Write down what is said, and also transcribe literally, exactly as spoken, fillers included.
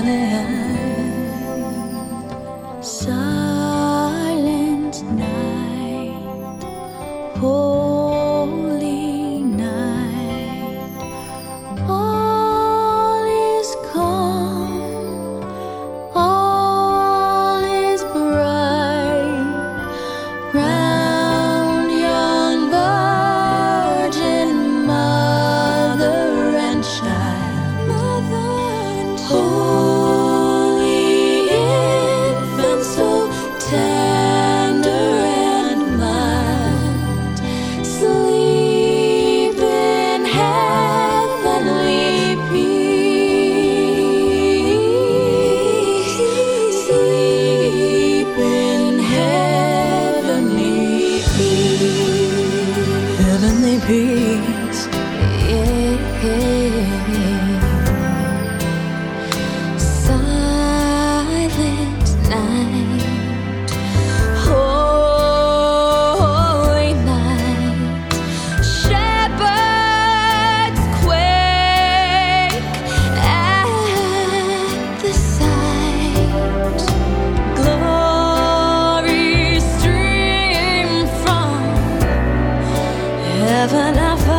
Silent night, holy night, all is calm, all is bright round yon virgin mother and child, mother and child. Tender and mild, sleep in heavenly peace, sleep in heavenly peace, heavenly peace, yeah. Silent night, holy night, shepherds quake at the sight, glory stream from heaven.